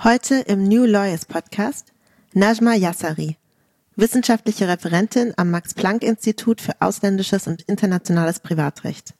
Heute im New Lawyers Podcast Najma Yassari, wissenschaftliche Referentin am Max-Planck-Institut für ausländisches und internationales Privatrecht.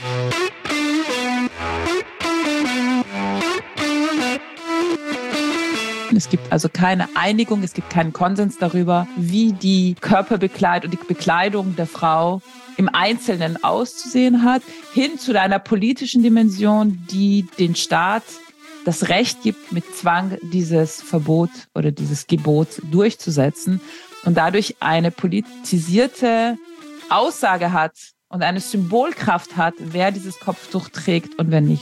Es gibt also keine Einigung, es gibt keinen Konsens darüber, wie die Körperbekleidung und die Bekleidung der Frau im Einzelnen auszusehen hat, hin zu einer politischen Dimension, die den Staat das Recht gibt, mit Zwang dieses Verbot oder dieses Gebot durchzusetzen und dadurch eine politisierte Aussage hat und eine Symbolkraft hat, wer dieses Kopftuch trägt und wer nicht.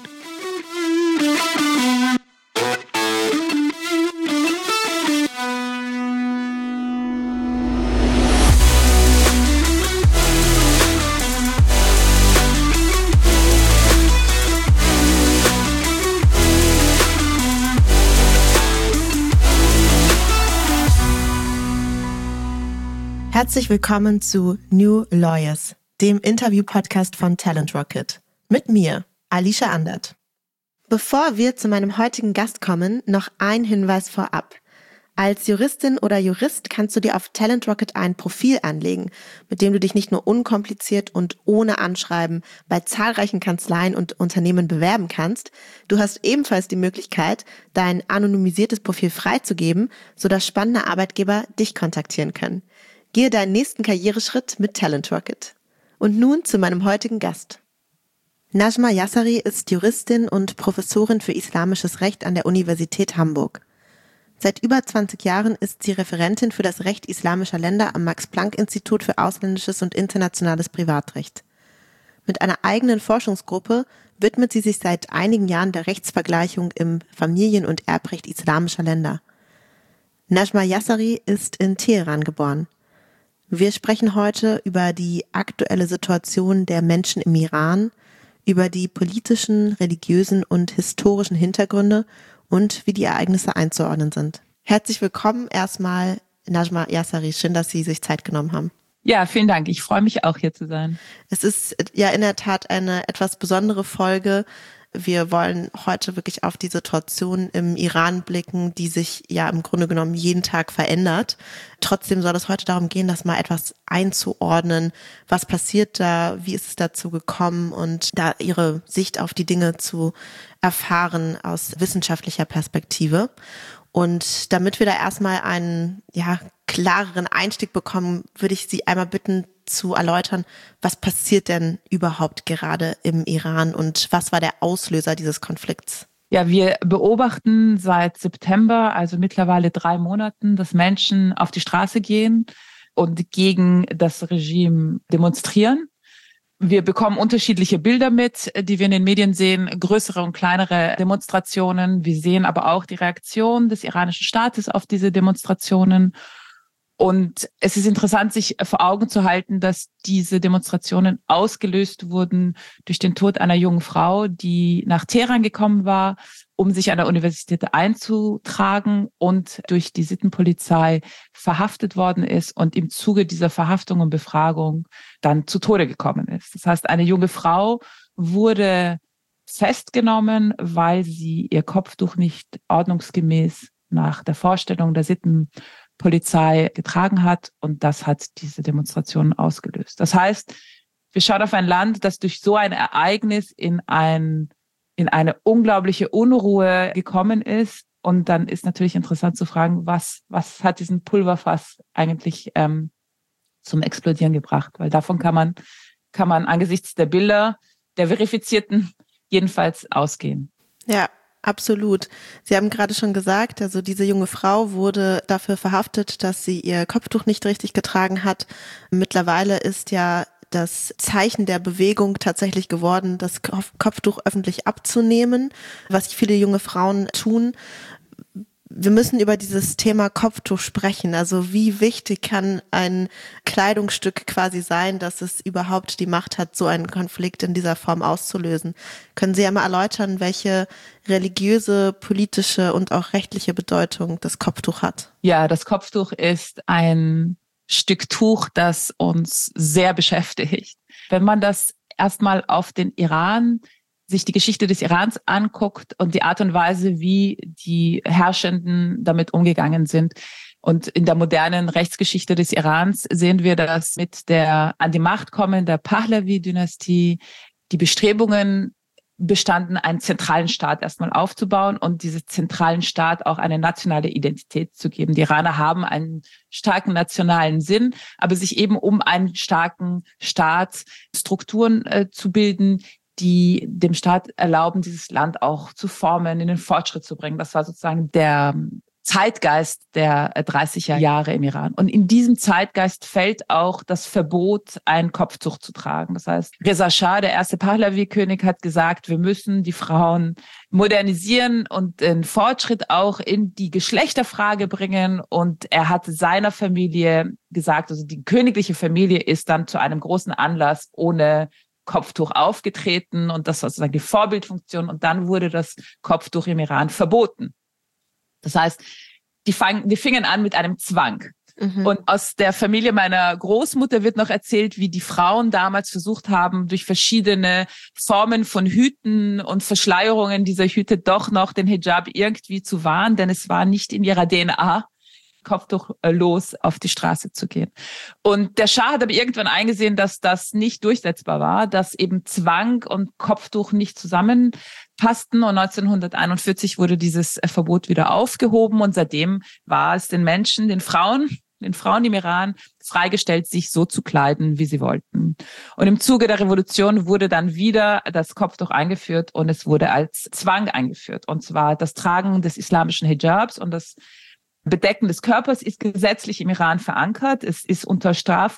Herzlich willkommen zu New Lawyers, dem Interview-Podcast von Talent Rocket. Mit mir, Alicia Andert. Bevor wir zu meinem heutigen Gast kommen, noch ein Hinweis vorab. Als Juristin oder Jurist kannst du dir auf Talent Rocket ein Profil anlegen, mit dem du dich nicht nur unkompliziert und ohne Anschreiben bei zahlreichen Kanzleien und Unternehmen bewerben kannst, du hast ebenfalls die Möglichkeit, dein anonymisiertes Profil freizugeben, sodass spannende Arbeitgeber dich kontaktieren können. Gehe deinen nächsten Karriereschritt mit Talent Rocket. Und nun zu meinem heutigen Gast. Najma Yassari ist Juristin und Professorin für islamisches Recht an der Universität Hamburg. Seit über 20 Jahren ist sie Referentin für das Recht islamischer Länder am Max-Planck-Institut für ausländisches und internationales Privatrecht. Mit einer eigenen Forschungsgruppe widmet sie sich seit einigen Jahren der Rechtsvergleichung im Familien- und Erbrecht islamischer Länder. Najma Yassari ist in Teheran geboren. Wir sprechen heute über die aktuelle Situation der Menschen im Iran, über die politischen, religiösen und historischen Hintergründe und wie die Ereignisse einzuordnen sind. Herzlich willkommen erstmal, Najma Yassari. Schön, dass Sie sich Zeit genommen haben. Ja, vielen Dank. Ich freue mich auch, hier zu sein. Es ist ja in der Tat eine etwas besondere Folge. Wir wollen heute wirklich auf die Situation im Iran blicken, die sich ja im Grunde genommen jeden Tag verändert. Trotzdem soll es heute darum gehen, das mal etwas einzuordnen. Was passiert da? Wie ist es dazu gekommen? Und da Ihre Sicht auf die Dinge zu erfahren aus wissenschaftlicher Perspektive. Und damit wir da erstmal einen klareren Einstieg bekommen, würde ich Sie einmal bitten, zu erläutern, was passiert denn überhaupt gerade im Iran und was war der Auslöser dieses Konflikts? Ja, wir beobachten seit September, also mittlerweile 3 Monaten, dass Menschen auf die Straße gehen und gegen das Regime demonstrieren. Wir bekommen unterschiedliche Bilder mit, die wir in den Medien sehen, größere und kleinere Demonstrationen. Wir sehen aber auch die Reaktion des iranischen Staates auf diese Demonstrationen. Und es ist interessant, sich vor Augen zu halten, dass diese Demonstrationen ausgelöst wurden durch den Tod einer jungen Frau, die nach Teheran gekommen war, um sich an der Universität einzutragen und durch die Sittenpolizei verhaftet worden ist und im Zuge dieser Verhaftung und Befragung dann zu Tode gekommen ist. Das heißt, eine junge Frau wurde festgenommen, weil sie ihr Kopftuch nicht ordnungsgemäß nach der Vorstellung der Sittenpolizei getragen hat und das hat diese Demonstrationen ausgelöst. Das heißt, wir schauen auf ein Land, das durch so ein Ereignis in eine unglaubliche Unruhe gekommen ist und dann ist natürlich interessant zu fragen, was hat diesen Pulverfass eigentlich zum Explodieren gebracht, weil davon kann man angesichts der Bilder, der verifizierten, jedenfalls ausgehen. Ja. Absolut. Sie haben gerade schon gesagt, also diese junge Frau wurde dafür verhaftet, dass sie ihr Kopftuch nicht richtig getragen hat. Mittlerweile ist ja das Zeichen der Bewegung tatsächlich geworden, das Kopftuch öffentlich abzunehmen, was viele junge Frauen tun. Wir müssen über dieses Thema Kopftuch sprechen. Also wie wichtig kann ein Kleidungsstück quasi sein, dass es überhaupt die Macht hat, so einen Konflikt in dieser Form auszulösen? Können Sie einmal erläutern, welche religiöse, politische und auch rechtliche Bedeutung das Kopftuch hat? Ja, das Kopftuch ist ein Stück Tuch, das uns sehr beschäftigt. Wenn man das erstmal auf den Iran sich die Geschichte des Irans anguckt und die Art und Weise, wie die Herrschenden damit umgegangen sind. Und in der modernen Rechtsgeschichte des Irans sehen wir, dass mit der an die Macht kommenden Pahlavi-Dynastie die Bestrebungen bestanden, einen zentralen Staat erstmal aufzubauen und diesem zentralen Staat auch eine nationale Identität zu geben. Die Iraner haben einen starken nationalen Sinn, aber sich eben um einen starken Staat Strukturen zu bilden, die dem Staat erlauben, dieses Land auch zu formen, in den Fortschritt zu bringen. Das war sozusagen der Zeitgeist der 30er Jahre im Iran. Und in diesem Zeitgeist fällt auch das Verbot, ein Kopftuch zu tragen. Das heißt, Reza Schah, der erste Pahlavi-König, hat gesagt, wir müssen die Frauen modernisieren und den Fortschritt auch in die Geschlechterfrage bringen. Und er hat seiner Familie gesagt, also die königliche Familie ist dann zu einem großen Anlass ohne Kopftuch aufgetreten. Und das war sozusagen die Vorbildfunktion. Und dann wurde das Kopftuch im Iran verboten. Das heißt, die fingen an mit einem Zwang. Und aus der Familie meiner Großmutter wird noch erzählt, wie die Frauen damals versucht haben, durch verschiedene Formen von Hüten und Verschleierungen dieser Hüte doch noch den Hijab irgendwie zu wahren, denn es war nicht in ihrer DNA, kopftuchlos auf die Straße zu gehen. Und der Schah hat aber irgendwann eingesehen, dass das nicht durchsetzbar war, dass eben Zwang und Kopftuch nicht zusammenpassten. Und 1941 wurde dieses Verbot wieder aufgehoben. Und seitdem war es den Menschen, den Frauen im Iran freigestellt, sich so zu kleiden, wie sie wollten. Und im Zuge der Revolution wurde dann wieder das Kopftuch eingeführt und es wurde als Zwang eingeführt. Und zwar das Tragen des islamischen Hijabs und das Bedecken des Körpers ist gesetzlich im Iran verankert. Es ist unter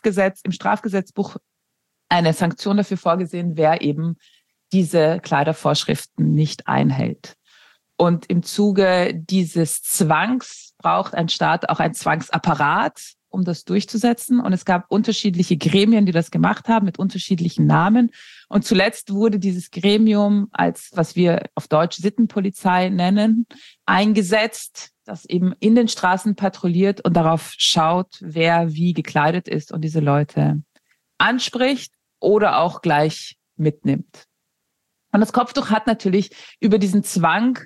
im Strafgesetzbuch eine Sanktion dafür vorgesehen, wer eben diese Kleidervorschriften nicht einhält. Und im Zuge dieses Zwangs braucht ein Staat auch einen Zwangsapparat, um das durchzusetzen. Und es gab unterschiedliche Gremien, die das gemacht haben, mit unterschiedlichen Namen. Und zuletzt wurde dieses Gremium als, was wir auf Deutsch Sittenpolizei nennen, eingesetzt, das eben in den Straßen patrouilliert und darauf schaut, wer wie gekleidet ist und diese Leute anspricht oder auch gleich mitnimmt. Und das Kopftuch hat natürlich über diesen Zwang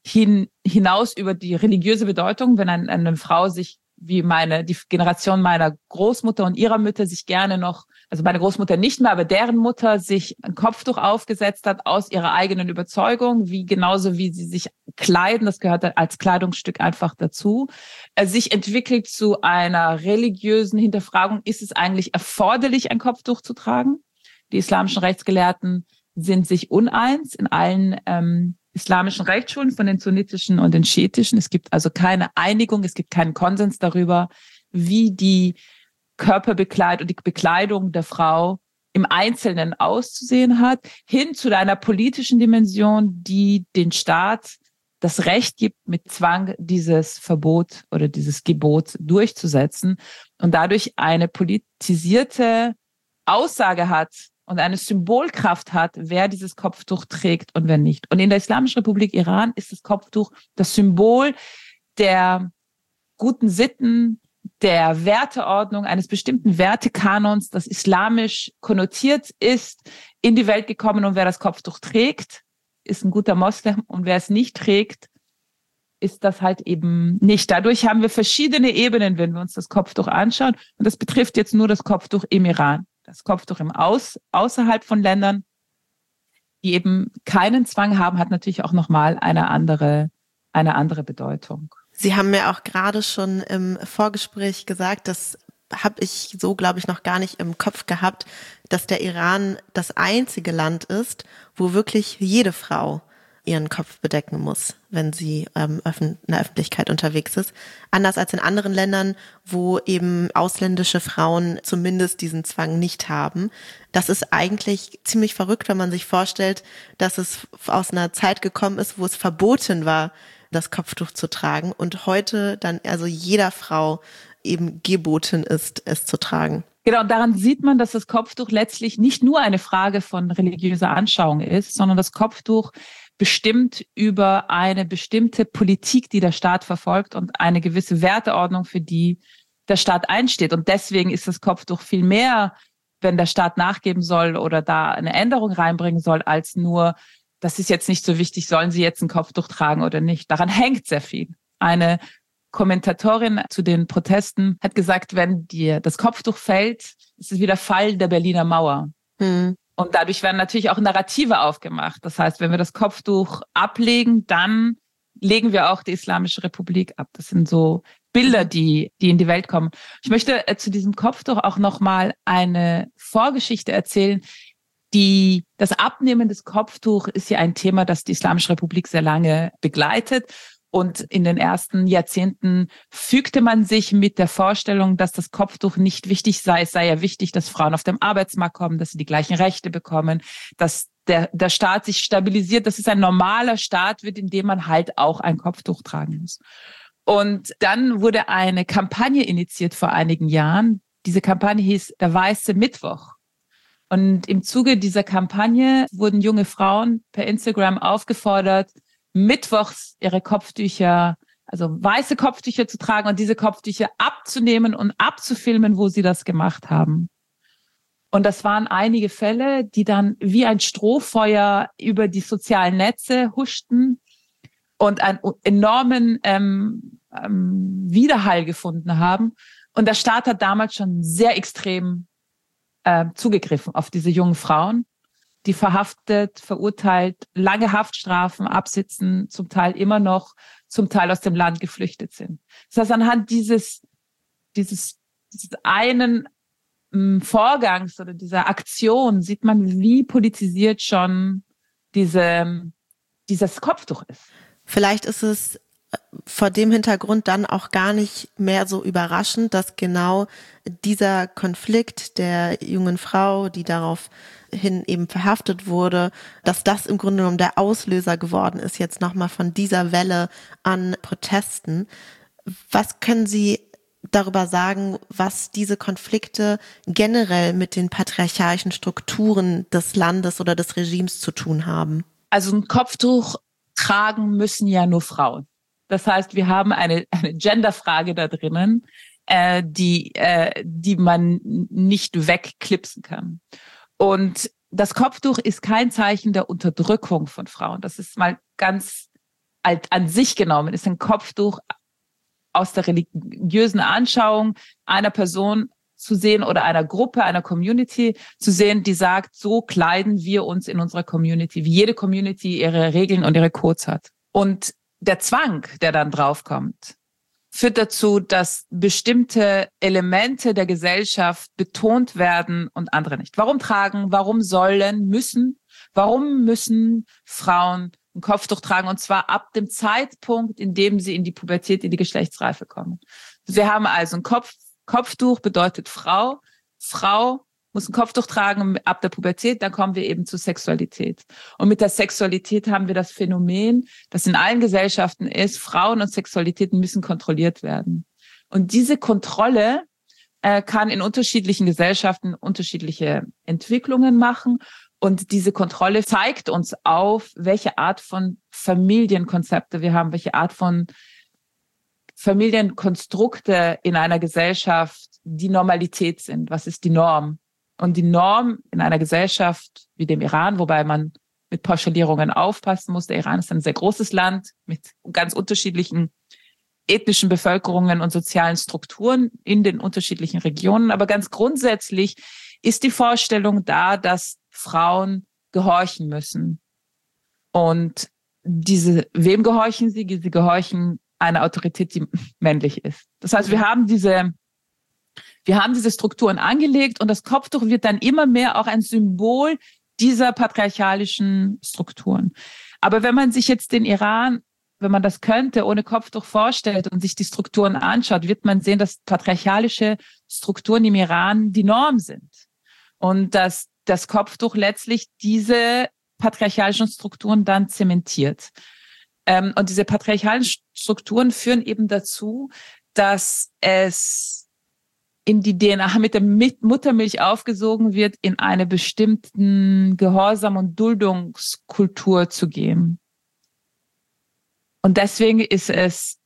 hinaus über die religiöse Bedeutung, wenn eine Frau sich wie die Generation meiner Großmutter und ihrer Mütter sich gerne noch, also meine Großmutter nicht mehr, aber deren Mutter sich ein Kopftuch aufgesetzt hat aus ihrer eigenen Überzeugung, genauso wie sie sich kleiden, das gehört als Kleidungsstück einfach dazu, sich entwickelt zu einer religiösen Hinterfragung, ist es eigentlich erforderlich, ein Kopftuch zu tragen? Die islamischen Rechtsgelehrten sind sich uneins in allen islamischen Rechtsschulen von den sunnitischen und den schiitischen. Es gibt also keine Einigung, es gibt keinen Konsens darüber, wie die Körperbekleidung und die Bekleidung der Frau im Einzelnen auszusehen hat, hin zu einer politischen Dimension, die den Staat das Recht gibt, mit Zwang dieses Verbot oder dieses Gebot durchzusetzen und dadurch eine politisierte Aussage hat, und eine Symbolkraft hat, wer dieses Kopftuch trägt und wer nicht. Und in der Islamischen Republik Iran ist das Kopftuch das Symbol der guten Sitten, der Werteordnung, eines bestimmten Wertekanons, das islamisch konnotiert ist, in die Welt gekommen. Und wer das Kopftuch trägt, ist ein guter Moslem. Und wer es nicht trägt, ist das halt eben nicht. Dadurch haben wir verschiedene Ebenen, wenn wir uns das Kopftuch anschauen. Und das betrifft jetzt nur das Kopftuch im Iran. Das Kopftuch außerhalb von Ländern, die eben keinen Zwang haben, hat natürlich auch nochmal eine andere Bedeutung. Sie haben mir auch gerade schon im Vorgespräch gesagt, das habe ich so, glaube ich, noch gar nicht im Kopf gehabt, dass der Iran das einzige Land ist, wo wirklich jede Frau ihren Kopf bedecken muss, wenn sie in der Öffentlichkeit unterwegs ist. Anders als in anderen Ländern, wo eben ausländische Frauen zumindest diesen Zwang nicht haben. Das ist eigentlich ziemlich verrückt, wenn man sich vorstellt, dass es aus einer Zeit gekommen ist, wo es verboten war, das Kopftuch zu tragen und heute dann also jeder Frau eben geboten ist, es zu tragen. Genau, daran sieht man, dass das Kopftuch letztlich nicht nur eine Frage von religiöser Anschauung ist, sondern das Kopftuch bestimmt über eine bestimmte Politik, die der Staat verfolgt und eine gewisse Werteordnung, für die der Staat einsteht. Und deswegen ist das Kopftuch viel mehr, wenn der Staat nachgeben soll oder da eine Änderung reinbringen soll, als nur das ist jetzt nicht so wichtig, sollen sie jetzt ein Kopftuch tragen oder nicht. Daran hängt sehr viel. Eine Kommentatorin zu den Protesten hat gesagt, wenn dir das Kopftuch fällt, ist es wie der Fall der Berliner Mauer. Und dadurch werden natürlich auch Narrative aufgemacht. Das heißt, wenn wir das Kopftuch ablegen, dann legen wir auch die Islamische Republik ab. Das sind so Bilder, die in die Welt kommen. Ich möchte zu diesem Kopftuch auch nochmal eine Vorgeschichte erzählen. Das Abnehmen des Kopftuch ist ja ein Thema, das die Islamische Republik sehr lange begleitet. Und in den ersten Jahrzehnten fügte man sich mit der Vorstellung, dass das Kopftuch nicht wichtig sei. Es sei ja wichtig, dass Frauen auf den Arbeitsmarkt kommen, dass sie die gleichen Rechte bekommen, dass der Staat sich stabilisiert, dass es ein normaler Staat wird, in dem man halt auch ein Kopftuch tragen muss. Und dann wurde eine Kampagne initiiert vor einigen Jahren. Diese Kampagne hieß der Weiße Mittwoch. Und im Zuge dieser Kampagne wurden junge Frauen per Instagram aufgefordert, mittwochs ihre Kopftücher, also weiße Kopftücher zu tragen und diese Kopftücher abzunehmen und abzufilmen, wo sie das gemacht haben. Und das waren einige Fälle, die dann wie ein Strohfeuer über die sozialen Netze huschten und einen enormen Widerhall gefunden haben. Und der Staat hat damals schon sehr extrem zugegriffen auf diese jungen Frauen, die verhaftet, verurteilt, lange Haftstrafen absitzen, zum Teil immer noch, zum Teil aus dem Land geflüchtet sind. Das heißt, anhand dieses einen Vorgangs oder dieser Aktion sieht man, wie politisiert schon dieses Kopftuch ist. Vielleicht ist es vor dem Hintergrund dann auch gar nicht mehr so überraschend, dass genau dieser Konflikt der jungen Frau, die daraufhin eben verhaftet wurde, dass das im Grunde genommen der Auslöser geworden ist, jetzt nochmal von dieser Welle an Protesten. Was können Sie darüber sagen, was diese Konflikte generell mit den patriarchalischen Strukturen des Landes oder des Regimes zu tun haben? Also ein Kopftuch tragen müssen ja nur Frauen. Das heißt, wir haben eine Genderfrage da drinnen, die man nicht wegklipsen kann. Und das Kopftuch ist kein Zeichen der Unterdrückung von Frauen. Das ist mal ganz an sich genommen, ist ein Kopftuch aus der religiösen Anschauung einer Person zu sehen oder einer Gruppe, einer Community zu sehen, die sagt, so kleiden wir uns in unserer Community, wie jede Community ihre Regeln und ihre Codes hat. Und der Zwang, der dann draufkommt, führt dazu, dass bestimmte Elemente der Gesellschaft betont werden und andere nicht. Warum tragen, warum müssen Frauen ein Kopftuch tragen? Und zwar ab dem Zeitpunkt, in dem sie in die Pubertät, in die Geschlechtsreife kommen. Wir haben also ein Kopftuch bedeutet Frau. Frau muss ein Kopftuch tragen ab der Pubertät, dann kommen wir eben zur Sexualität. Und mit der Sexualität haben wir das Phänomen, das in allen Gesellschaften ist, Frauen und Sexualität müssen kontrolliert werden. Und diese Kontrolle kann in unterschiedlichen Gesellschaften unterschiedliche Entwicklungen machen. Und diese Kontrolle zeigt uns auf, welche Art von Familienkonzepte wir haben, welche Art von Familienkonstrukte in einer Gesellschaft die Normalität sind. Was ist die Norm? Und die Norm in einer Gesellschaft wie dem Iran, wobei man mit Pauschalierungen aufpassen muss. Der Iran ist ein sehr großes Land mit ganz unterschiedlichen ethnischen Bevölkerungen und sozialen Strukturen in den unterschiedlichen Regionen. Aber ganz grundsätzlich ist die Vorstellung da, dass Frauen gehorchen müssen. Und wem gehorchen sie? Sie gehorchen einer Autorität, die männlich ist. Das heißt, wir haben diese Strukturen angelegt und das Kopftuch wird dann immer mehr auch ein Symbol dieser patriarchalischen Strukturen. Aber wenn man sich jetzt den Iran, wenn man das könnte, ohne Kopftuch vorstellt und sich die Strukturen anschaut, wird man sehen, dass patriarchalische Strukturen im Iran die Norm sind. Und dass das Kopftuch letztlich diese patriarchalischen Strukturen dann zementiert. Und diese patriarchalischen Strukturen führen eben dazu, dass es in die DNA mit der Muttermilch aufgesogen wird, in eine bestimmten Gehorsam- und Duldungskultur zu gehen. Und deswegen ist es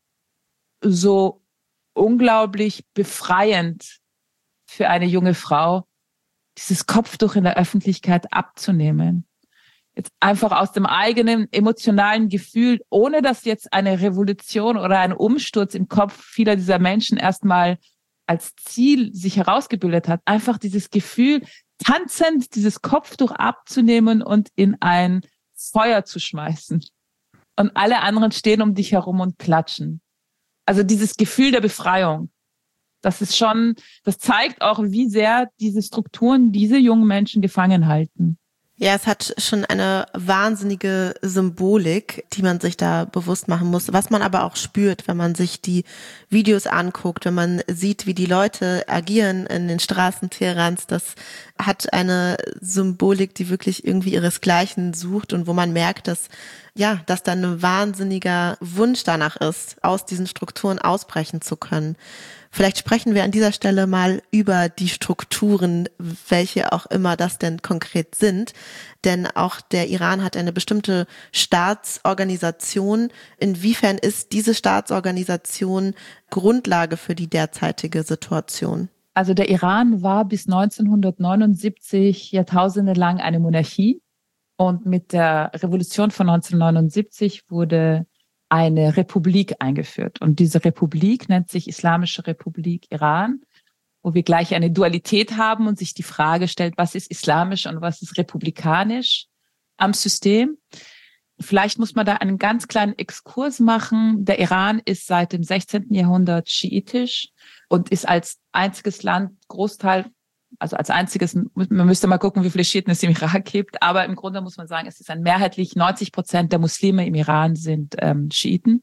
so unglaublich befreiend für eine junge Frau, dieses Kopftuch in der Öffentlichkeit abzunehmen. jetzt einfach aus dem eigenen emotionalen Gefühl, ohne dass jetzt eine Revolution oder ein Umsturz im Kopf vieler dieser Menschen erstmal als Ziel sich herausgebildet hat, einfach dieses Gefühl, tanzend dieses Kopftuch abzunehmen und in ein Feuer zu schmeißen. Und alle anderen stehen um dich herum und klatschen. Also dieses Gefühl der Befreiung, das zeigt auch, wie sehr diese Strukturen diese jungen Menschen gefangen halten. Ja, es hat schon eine wahnsinnige Symbolik, die man sich da bewusst machen muss, was man aber auch spürt, wenn man sich die Videos anguckt, wenn man sieht, wie die Leute agieren in den Straßen Teherans. Das hat eine Symbolik, die wirklich irgendwie ihresgleichen sucht und wo man merkt, dass da ein wahnsinniger Wunsch danach ist, aus diesen Strukturen ausbrechen zu können. Vielleicht sprechen wir an dieser Stelle mal über die Strukturen, welche auch immer das denn konkret sind. Denn auch der Iran hat eine bestimmte Staatsorganisation. Inwiefern ist diese Staatsorganisation Grundlage für die derzeitige Situation? Also der Iran war bis 1979 Jahrtausende lang eine Monarchie. Und mit der Revolution von 1979 wurde eine Republik eingeführt. Und diese Republik nennt sich Islamische Republik Iran, wo wir gleich eine Dualität haben und sich die Frage stellt, was ist islamisch und was ist republikanisch am System. Vielleicht muss man da einen ganz kleinen Exkurs machen. Der Iran ist seit dem 16. Jahrhundert schiitisch und ist als einziges Land man müsste mal gucken, wie viele Schiiten es im Irak gibt, aber im Grunde muss man sagen, es ist mehrheitlich 90% der Muslime im Iran sind Schiiten.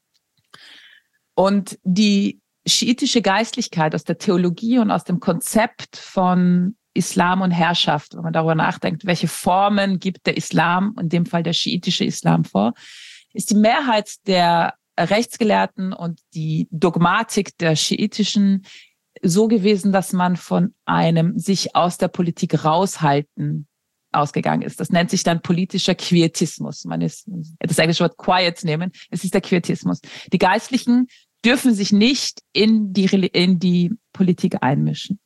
Und die schiitische Geistlichkeit aus der Theologie und aus dem Konzept von Islam und Herrschaft, wenn man darüber nachdenkt, welche Formen gibt der Islam, in dem Fall der schiitische Islam vor, ist die Mehrheit der Rechtsgelehrten und die Dogmatik der schiitischen so gewesen, dass man von einem sich aus der Politik raushalten ausgegangen ist. Das nennt sich dann politischer Quietismus. Das englische Wort quiet nehmen. Es ist der Quietismus. Die Geistlichen dürfen sich nicht in die Politik einmischen.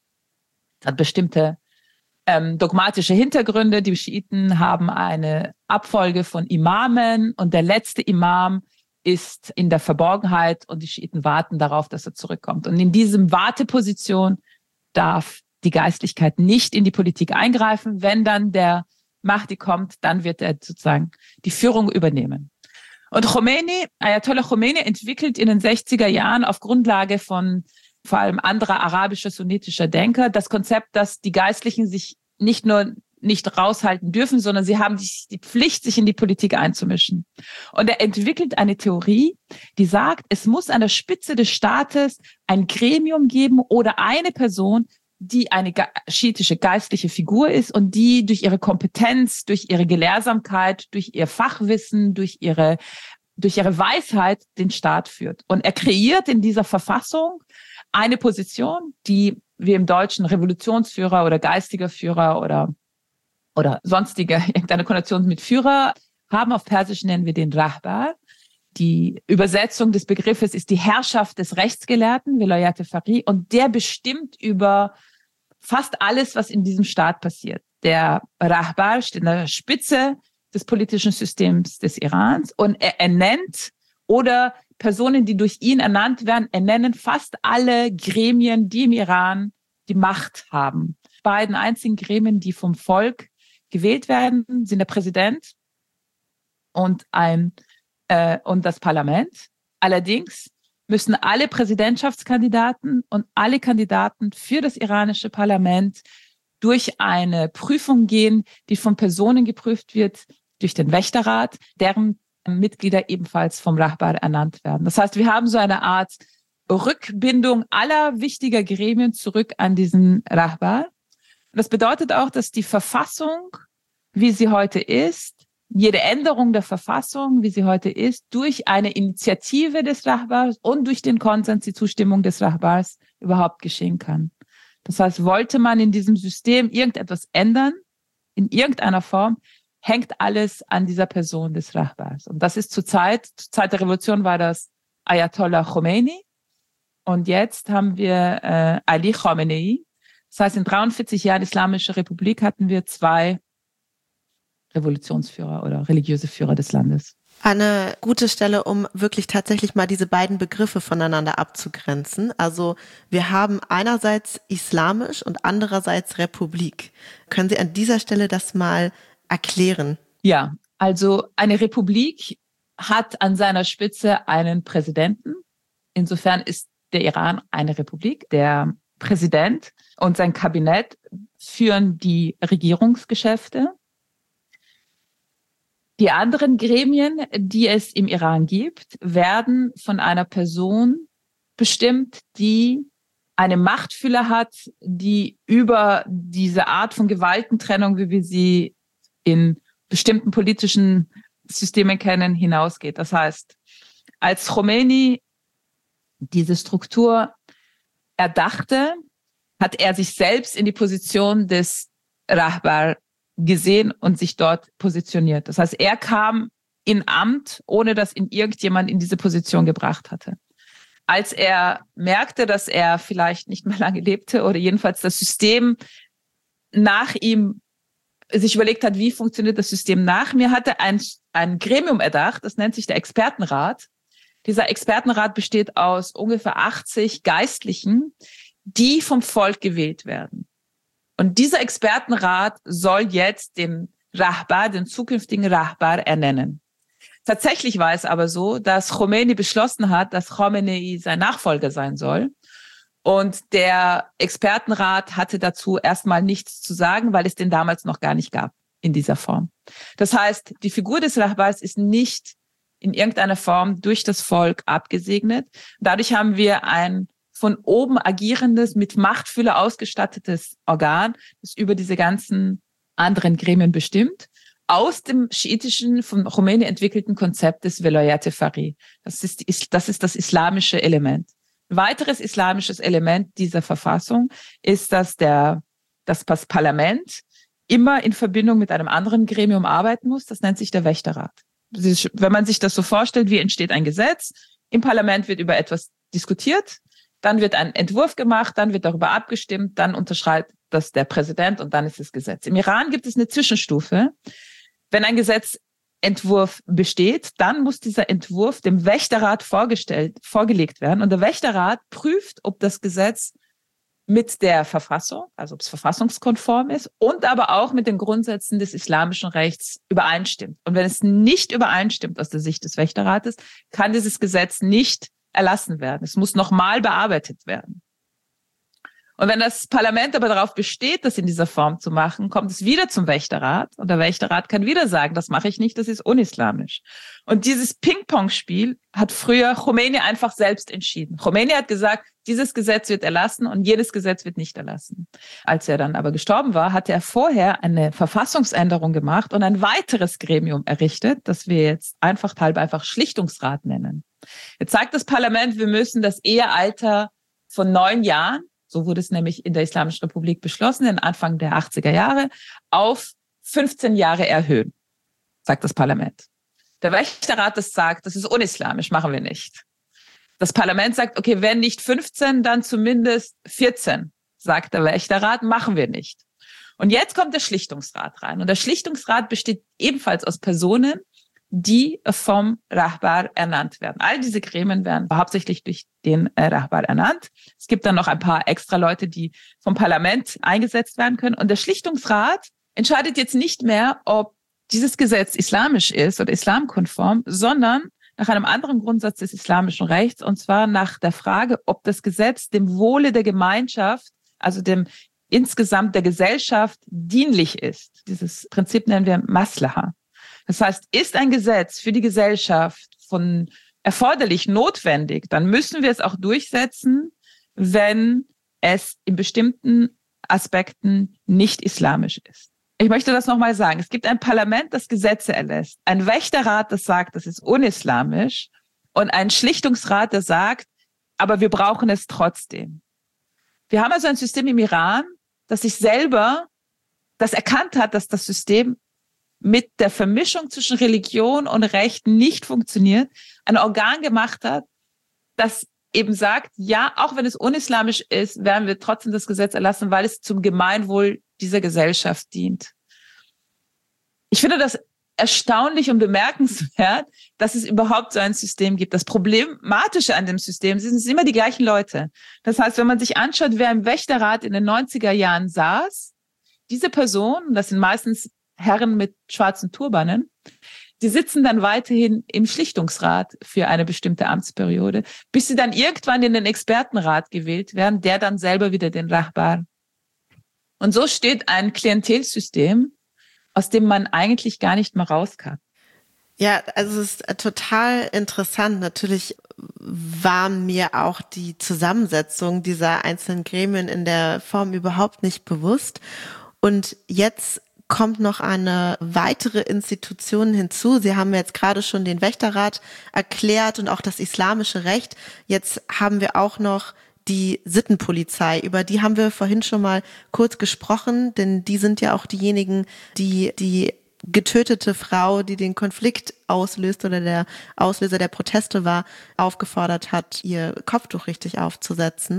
Das hat bestimmte dogmatische Hintergründe. Die Schiiten haben eine Abfolge von Imamen und der letzte Imam ist in der Verborgenheit und die Schiiten warten darauf, dass er zurückkommt. Und in diesem Warteposition darf die Geistlichkeit nicht in die Politik eingreifen. Wenn dann der Mahdi kommt, dann wird er sozusagen die Führung übernehmen. Und Ayatollah Khomeini entwickelt in den 60er Jahren auf Grundlage von vor allem anderer arabischer, sunnitischer Denker das Konzept, dass die Geistlichen sich nicht nur nicht raushalten dürfen, sondern sie haben die Pflicht, sich in die Politik einzumischen. Und er entwickelt eine Theorie, die sagt, es muss an der Spitze des Staates ein Gremium geben oder eine Person, die eine schiitische geistliche Figur ist und die durch ihre Kompetenz, durch ihre Gelehrsamkeit, durch ihr Fachwissen, durch ihre Weisheit den Staat führt. Und er kreiert in dieser Verfassung eine Position, die wir im Deutschen Revolutionsführer oder geistiger Führer oder sonstige, irgendeine Konnotation mit Führer haben. Auf Persisch nennen wir den Rahbar. Die Übersetzung des Begriffes ist die Herrschaft des Rechtsgelehrten, Vilayat Faqih, und der bestimmt über fast alles, was in diesem Staat passiert. Der Rahbar steht an der Spitze des politischen Systems des Irans und er ernennt oder Personen, die durch ihn ernannt werden, ernennen fast alle Gremien, die im Iran die Macht haben. Die beiden einzigen Gremien, die vom Volk gewählt werden, sind der Präsident und das Parlament. Allerdings müssen alle Präsidentschaftskandidaten und alle Kandidaten für das iranische Parlament durch eine Prüfung gehen, die von Personen geprüft wird, durch den Wächterrat, deren Mitglieder ebenfalls vom Rahbar ernannt werden. Das heißt, wir haben so eine Art Rückbindung aller wichtiger Gremien zurück an diesen Rahbar. Das bedeutet auch, dass die Verfassung, wie sie heute ist, jede Änderung der Verfassung, wie sie heute ist, durch eine Initiative des Rahbars und durch den Konsens, die Zustimmung des Rahbars überhaupt geschehen kann. Das heißt, wollte man in diesem System irgendetwas ändern, in irgendeiner Form, hängt alles an dieser Person des Rahbars. Und das ist zur Zeit der Revolution war das Ayatollah Khomeini. Und jetzt haben wir Ali Khamenei. Das heißt, in 43 Jahren Islamische Republik hatten wir 2 Revolutionsführer oder religiöse Führer des Landes. Eine gute Stelle, um wirklich tatsächlich mal diese beiden Begriffe voneinander abzugrenzen. Also wir haben einerseits islamisch und andererseits Republik. Können Sie an dieser Stelle das mal erklären? Ja, also eine Republik hat an seiner Spitze einen Präsidenten. Insofern ist der Iran eine Republik. Der Präsident und sein Kabinett führen die Regierungsgeschäfte. Die anderen Gremien, die es im Iran gibt, werden von einer Person bestimmt, die eine Machtfülle hat, die über diese Art von Gewaltentrennung, wie wir sie in bestimmten politischen Systemen kennen, hinausgeht. Das heißt, als Khomeini diese Struktur erdachte, hat er sich selbst in die Position des Rahbar gesehen und sich dort positioniert. Das heißt, er kam in Amt, ohne dass ihn irgendjemand in diese Position gebracht hatte. Als er merkte, dass er vielleicht nicht mehr lange lebte oder jedenfalls das System nach ihm sich überlegt hat, wie funktioniert das System nach mir, hatte ein Gremium erdacht, das nennt sich der Expertenrat. Dieser Expertenrat besteht aus ungefähr 80 Geistlichen, die vom Volk gewählt werden. Und dieser Expertenrat soll jetzt den Rahbar, den zukünftigen Rahbar, ernennen. Tatsächlich war es aber so, dass Khomeini beschlossen hat, dass Khamenei sein Nachfolger sein soll. Und der Expertenrat hatte dazu erstmal nichts zu sagen, weil es den damals noch gar nicht gab in dieser Form. Das heißt, die Figur des Rahbars ist nicht in irgendeiner Form durch das Volk abgesegnet. Dadurch haben wir ein von oben agierendes, mit Machtfülle ausgestattetes Organ, das über diese ganzen anderen Gremien bestimmt, aus dem schiitischen, von Khomeini entwickelten Konzept des Velayat-e-Faqih. Das ist das islamische Element. Ein weiteres islamisches Element dieser Verfassung ist, dass das Parlament immer in Verbindung mit einem anderen Gremium arbeiten muss. Das nennt sich der Wächterrat. Wenn man sich das so vorstellt, wie entsteht ein Gesetz? Im Parlament wird über etwas diskutiert, dann wird ein Entwurf gemacht, dann wird darüber abgestimmt, dann unterschreibt das der Präsident und dann ist es Gesetz. Im Iran gibt es eine Zwischenstufe. Wenn ein Gesetzentwurf besteht, dann muss dieser Entwurf dem Wächterrat vorgelegt werden. Und der Wächterrat prüft, ob das Gesetz mit der Verfassung, also ob es verfassungskonform ist und aber auch mit den Grundsätzen des islamischen Rechts übereinstimmt. Und wenn es nicht übereinstimmt aus der Sicht des Wächterrates, kann dieses Gesetz nicht erlassen werden. Es muss nochmal bearbeitet werden. Und wenn das Parlament aber darauf besteht, das in dieser Form zu machen, kommt es wieder zum Wächterrat und der Wächterrat kann wieder sagen, das mache ich nicht, das ist unislamisch. Und dieses Ping-Pong-Spiel hat früher Khomeini einfach selbst entschieden. Khomeini hat gesagt, dieses Gesetz wird erlassen und jedes Gesetz wird nicht erlassen. Als er dann aber gestorben war, hatte er vorher eine Verfassungsänderung gemacht und ein weiteres Gremium errichtet, das wir jetzt einfach Schlichtungsrat nennen. Jetzt sagt das Parlament, wir müssen das Ehealter von 9 Jahren, so wurde es nämlich in der Islamischen Republik beschlossen, in Anfang der 80er Jahre, auf 15 Jahre erhöhen, sagt das Parlament. Der Wächterrat sagt, das ist unislamisch, machen wir nicht. Das Parlament sagt, okay, wenn nicht 15, dann zumindest 14, sagt der Wächterrat, machen wir nicht. Und jetzt kommt der Schlichtungsrat rein. Und der Schlichtungsrat besteht ebenfalls aus Personen, die vom Rahbar ernannt werden. All diese Gremien werden hauptsächlich durch den Rahbar ernannt. Es gibt dann noch ein paar extra Leute, die vom Parlament eingesetzt werden können. Und der Schlichtungsrat entscheidet jetzt nicht mehr, ob dieses Gesetz islamisch ist oder islamkonform, sondern nach einem anderen Grundsatz des islamischen Rechts, und zwar nach der Frage, ob das Gesetz dem Wohle der Gemeinschaft, also dem insgesamt der Gesellschaft dienlich ist. Dieses Prinzip nennen wir Maslaha. Das heißt, ist ein Gesetz für die Gesellschaft von erforderlich, notwendig, dann müssen wir es auch durchsetzen, wenn es in bestimmten Aspekten nicht islamisch ist. Ich möchte das nochmal sagen. Es gibt ein Parlament, das Gesetze erlässt, ein Wächterrat, das sagt, das ist unislamisch, und ein Schlichtungsrat, der sagt, aber wir brauchen es trotzdem. Wir haben also ein System im Iran, das sich selber, das erkannt hat, dass das System mit der Vermischung zwischen Religion und Recht nicht funktioniert, ein Organ gemacht hat, das eben sagt, ja, auch wenn es unislamisch ist, werden wir trotzdem das Gesetz erlassen, weil es zum Gemeinwohl dieser Gesellschaft dient. Ich finde das erstaunlich und bemerkenswert, dass es überhaupt so ein System gibt. Das Problematische an dem System sind, es sind immer die gleichen Leute. Das heißt, wenn man sich anschaut, wer im Wächterrat in den 90er Jahren saß, diese Personen, das sind meistens Herren mit schwarzen Turbanen, die sitzen dann weiterhin im Schlichtungsrat für eine bestimmte Amtsperiode, bis sie dann irgendwann in den Expertenrat gewählt werden, der dann selber wieder den Rahbar. Und so steht ein Klientelsystem, aus dem man eigentlich gar nicht mehr raus kann. Ja, also es ist total interessant. Natürlich war mir auch die Zusammensetzung dieser einzelnen Gremien in der Form überhaupt nicht bewusst. Und jetzt kommt noch eine weitere Institution hinzu. Sie haben jetzt gerade schon den Wächterrat erklärt und auch das islamische Recht. Jetzt haben wir auch noch die Sittenpolizei. Über die haben wir vorhin schon mal kurz gesprochen, denn die sind ja auch diejenigen, die die getötete Frau, die den Konflikt auslöst oder der Auslöser der Proteste war, aufgefordert hat, ihr Kopftuch richtig aufzusetzen.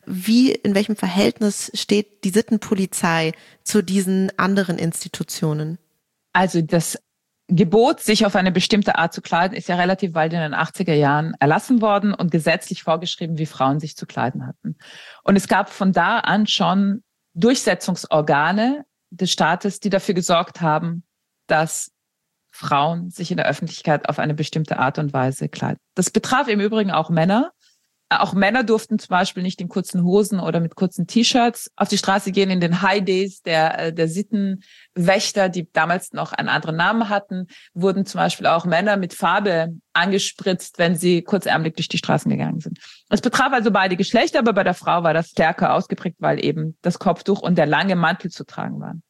In welchem Verhältnis steht die Sittenpolizei zu diesen anderen Institutionen? Also das Gebot, sich auf eine bestimmte Art zu kleiden, ist ja relativ bald in den 80er Jahren erlassen worden und gesetzlich vorgeschrieben, wie Frauen sich zu kleiden hatten. Und es gab von da an schon Durchsetzungsorgane des Staates, die dafür gesorgt haben, dass Frauen sich in der Öffentlichkeit auf eine bestimmte Art und Weise kleiden. Das betraf im Übrigen auch Männer. Auch Männer durften zum Beispiel nicht in kurzen Hosen oder mit kurzen T-Shirts auf die Straße gehen. In den High Days der Sittenwächter, die damals noch einen anderen Namen hatten, wurden zum Beispiel auch Männer mit Farbe angespritzt, wenn sie kurzärmlich durch die Straßen gegangen sind. Es betraf also beide Geschlechter, aber bei der Frau war das stärker ausgeprägt, weil eben das Kopftuch und der lange Mantel zu tragen waren.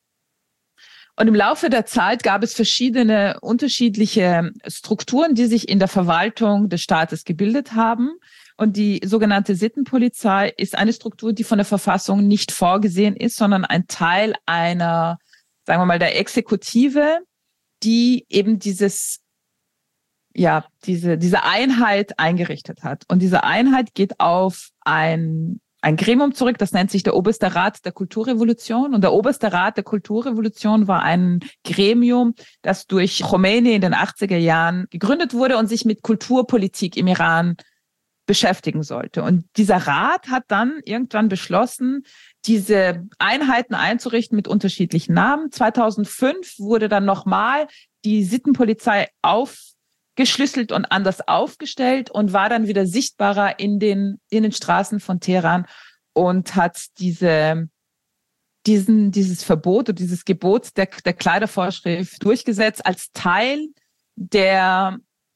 Und im Laufe der Zeit gab es verschiedene unterschiedliche Strukturen, die sich in der Verwaltung des Staates gebildet haben. Und die sogenannte Sittenpolizei ist eine Struktur, die von der Verfassung nicht vorgesehen ist, sondern ein Teil einer, sagen wir mal, der Exekutive, die eben diese Einheit eingerichtet hat. Und diese Einheit geht auf ein Gremium zurück, das nennt sich der Oberste Rat der Kulturrevolution. Und der Oberste Rat der Kulturrevolution war ein Gremium, das durch Khomeini in den 80er Jahren gegründet wurde und sich mit Kulturpolitik im Iran beschäftigen sollte. Und dieser Rat hat dann irgendwann beschlossen, diese Einheiten einzurichten mit unterschiedlichen Namen. 2005 wurde dann nochmal die Sittenpolizei aufgeschlüsselt und anders aufgestellt und war dann wieder sichtbarer in den Straßen von Teheran und hat dieses Verbot oder dieses Gebot der Kleidervorschrift durchgesetzt als Teil der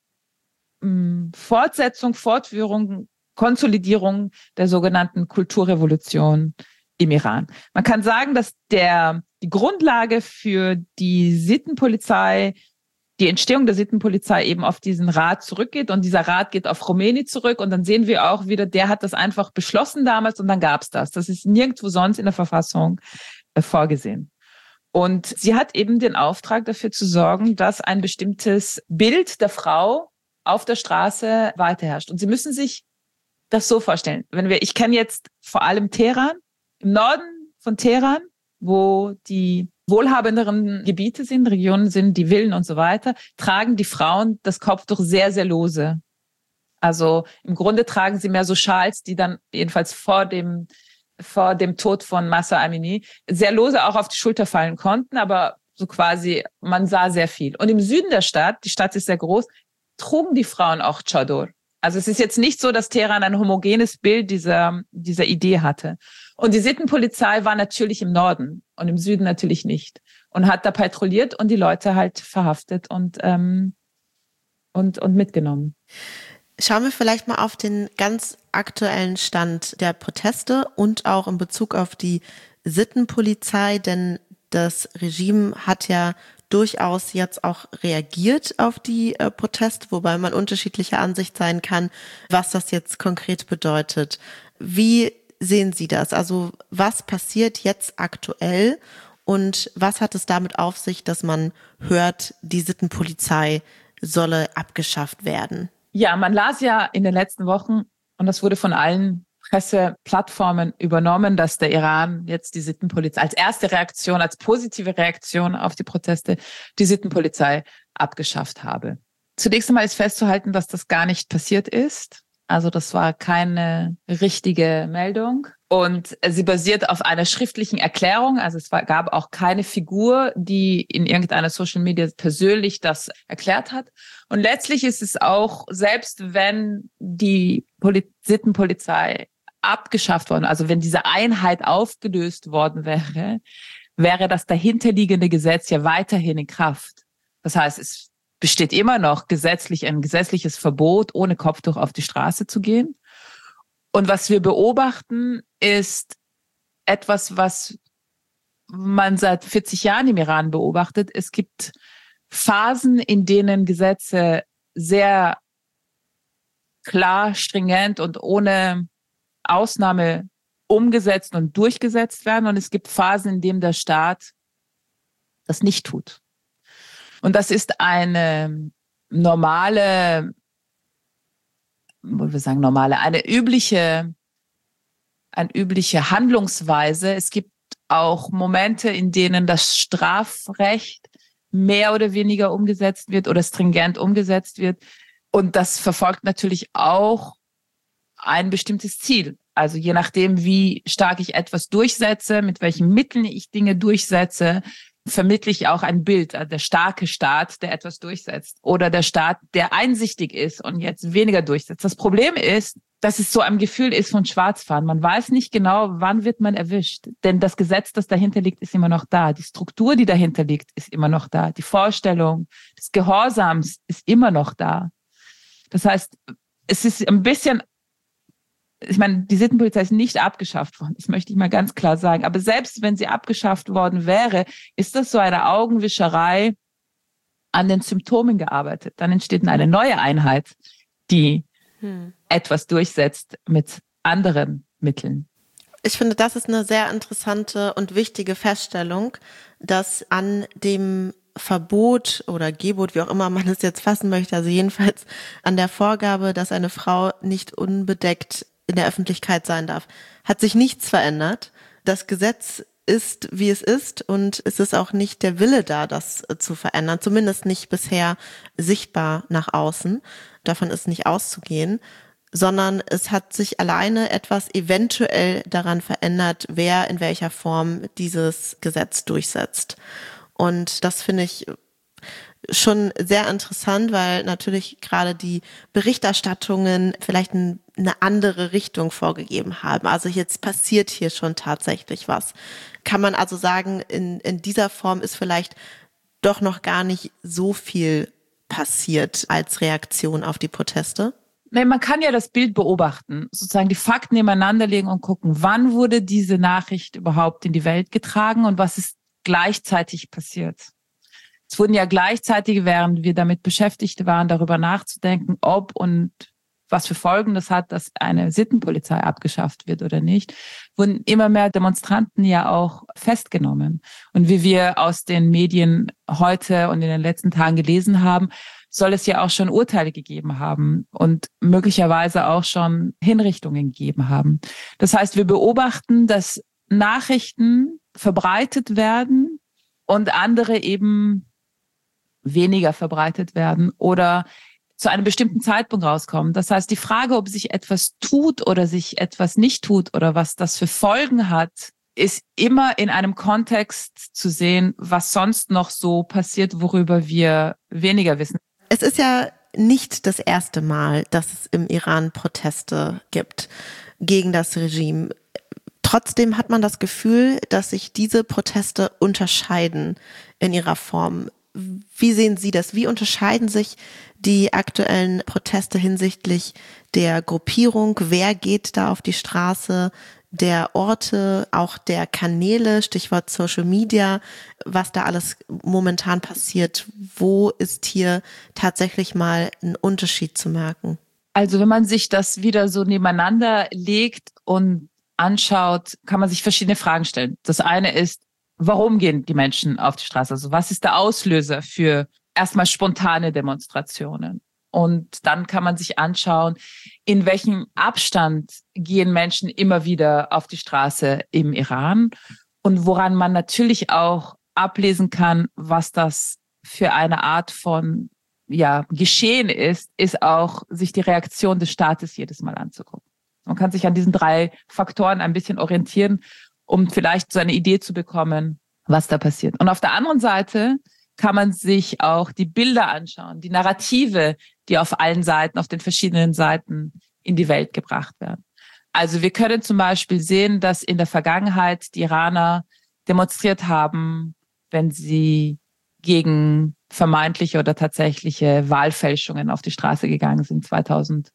Fortführung, Konsolidierung der sogenannten Kulturrevolution im Iran. Man kann sagen, dass die Grundlage für die Sittenpolizei, die Entstehung der Sittenpolizei eben auf diesen Rat zurückgeht und dieser Rat geht auf Khomeini zurück und dann sehen wir auch wieder, der hat das einfach beschlossen damals und dann gab es das. Das ist nirgendwo sonst in der Verfassung vorgesehen. Und sie hat eben den Auftrag dafür zu sorgen, dass ein bestimmtes Bild der Frau auf der Straße weiterherrscht. Und Sie müssen sich das so vorstellen. Ich kenne jetzt vor allem Teheran, im Norden von Teheran, wo die wohlhabenderen Gebiete sind, Regionen sind, die Villen und so weiter, tragen die Frauen das Kopftuch sehr, sehr lose. Also im Grunde tragen sie mehr so Schals, die dann jedenfalls vor dem Tod von Mahsa Amini sehr lose auch auf die Schulter fallen konnten, aber so quasi, man sah sehr viel. Und im Süden der Stadt, die Stadt ist sehr groß, trugen die Frauen auch Chador. Also es ist jetzt nicht so, dass Teheran ein homogenes Bild dieser Idee hatte. Und die Sittenpolizei war natürlich im Norden und im Süden natürlich nicht. Und hat da patrouilliert und die Leute halt verhaftet und mitgenommen. Schauen wir vielleicht mal auf den ganz aktuellen Stand der Proteste und auch in Bezug auf die Sittenpolizei, denn das Regime hat ja durchaus jetzt auch reagiert auf die Proteste, wobei man unterschiedlicher Ansicht sein kann, was das jetzt konkret bedeutet. Wie sehen Sie das? Also was passiert jetzt aktuell und was hat es damit auf sich, dass man hört, die Sittenpolizei solle abgeschafft werden? Ja, man las ja in den letzten Wochen, und das wurde von allen Presseplattformen übernommen, dass der Iran jetzt die Sittenpolizei als erste Reaktion, als positive Reaktion auf die Proteste, die Sittenpolizei abgeschafft habe. Zunächst einmal ist festzuhalten, dass das gar nicht passiert ist. Also das war keine richtige Meldung. Und sie basiert auf einer schriftlichen Erklärung. Also gab auch keine Figur, die in irgendeiner Social Media persönlich das erklärt hat. Und letztlich ist es auch, selbst wenn die Sittenpolizei abgeschafft worden, also wenn diese Einheit aufgelöst worden wäre, wäre das dahinterliegende Gesetz ja weiterhin in Kraft. Das heißt, es besteht immer noch ein gesetzliches Verbot, ohne Kopftuch auf die Straße zu gehen. Und was wir beobachten, ist etwas, was man seit 40 Jahren im Iran beobachtet. Es gibt Phasen, in denen Gesetze sehr klar, stringent und ohne Ausnahme umgesetzt und durchgesetzt werden. Und es gibt Phasen, in denen der Staat das nicht tut. Und das ist eine übliche Handlungsweise. Es gibt auch Momente, in denen das Strafrecht mehr oder weniger umgesetzt wird oder stringent umgesetzt wird. Und das verfolgt natürlich auch ein bestimmtes Ziel. Also je nachdem, wie stark ich etwas durchsetze, mit welchen Mitteln ich Dinge durchsetze, vermittle ich auch ein Bild, also der starke Staat, der etwas durchsetzt, oder der Staat, der einsichtig ist und jetzt weniger durchsetzt. Das Problem ist, dass es so ein Gefühl ist von Schwarzfahren. Man weiß nicht genau, wann wird man erwischt. Denn das Gesetz, das dahinter liegt, ist immer noch da. Die Struktur, die dahinter liegt, ist immer noch da. Die Vorstellung des Gehorsams ist immer noch da. Das heißt, es ist ein bisschen, ich meine, die Sittenpolizei ist nicht abgeschafft worden, das möchte ich mal ganz klar sagen. Aber selbst wenn sie abgeschafft worden wäre, ist das so eine Augenwischerei, an den Symptomen gearbeitet. Dann entsteht eine neue Einheit, die etwas durchsetzt mit anderen Mitteln. Ich finde, das ist eine sehr interessante und wichtige Feststellung, dass an dem Verbot oder Gebot, wie auch immer man es jetzt fassen möchte, also jedenfalls an der Vorgabe, dass eine Frau nicht unbedeckt in der Öffentlichkeit sein darf, hat sich nichts verändert. Das Gesetz ist, wie es ist, und es ist auch nicht der Wille da, das zu verändern, zumindest nicht bisher sichtbar nach außen. Davon ist nicht auszugehen, sondern es hat sich alleine etwas eventuell daran verändert, wer in welcher Form dieses Gesetz durchsetzt. Und das finde ich schon sehr interessant, weil natürlich gerade die Berichterstattungen vielleicht eine andere Richtung vorgegeben haben. Also jetzt passiert hier schon tatsächlich was. Kann man also sagen, in dieser Form ist vielleicht doch noch gar nicht so viel passiert als Reaktion auf die Proteste? Nee, man kann ja das Bild beobachten, sozusagen die Fakten nebeneinander legen und gucken, wann wurde diese Nachricht überhaupt in die Welt getragen und was ist gleichzeitig passiert. Es wurden ja gleichzeitig, während wir damit beschäftigt waren, darüber nachzudenken, ob und was für Folgen das hat, dass eine Sittenpolizei abgeschafft wird oder nicht, wurden immer mehr Demonstranten ja auch festgenommen. Und wie wir aus den Medien heute und in den letzten Tagen gelesen haben, soll es ja auch schon Urteile gegeben haben und möglicherweise auch schon Hinrichtungen gegeben haben. Das heißt, wir beobachten, dass Nachrichten verbreitet werden und andere eben weniger verbreitet werden oder zu einem bestimmten Zeitpunkt rauskommen. Das heißt, die Frage, ob sich etwas tut oder sich etwas nicht tut oder was das für Folgen hat, ist immer in einem Kontext zu sehen, was sonst noch so passiert, worüber wir weniger wissen. Es ist ja nicht das erste Mal, dass es im Iran Proteste gibt gegen das Regime. Trotzdem hat man das Gefühl, dass sich diese Proteste unterscheiden in ihrer Form. Wie sehen Sie das? Wie unterscheiden sich die aktuellen Proteste hinsichtlich der Gruppierung? Wer geht da auf die Straße? Der Orte, auch der Kanäle, Stichwort Social Media, was da alles momentan passiert. Wo ist hier tatsächlich mal ein Unterschied zu merken? Also wenn man sich das wieder so nebeneinander legt und anschaut, kann man sich verschiedene Fragen stellen. Das eine ist, warum gehen die Menschen auf die Straße? Also was ist der Auslöser für erstmal spontane Demonstrationen? Und dann kann man sich anschauen, in welchem Abstand gehen Menschen immer wieder auf die Straße im Iran und woran man natürlich auch ablesen kann, was das für eine Art von Geschehen ist auch, sich die Reaktion des Staates jedes Mal anzugucken. Man kann sich an diesen 3 Faktoren ein bisschen orientieren, um vielleicht so eine Idee zu bekommen, was da passiert. Und auf der anderen Seite kann man sich auch die Bilder anschauen, die Narrative, die auf allen Seiten, auf den verschiedenen Seiten in die Welt gebracht werden. Also wir können zum Beispiel sehen, dass in der Vergangenheit die Iraner demonstriert haben, wenn sie gegen vermeintliche oder tatsächliche Wahlfälschungen auf die Straße gegangen sind, 2008,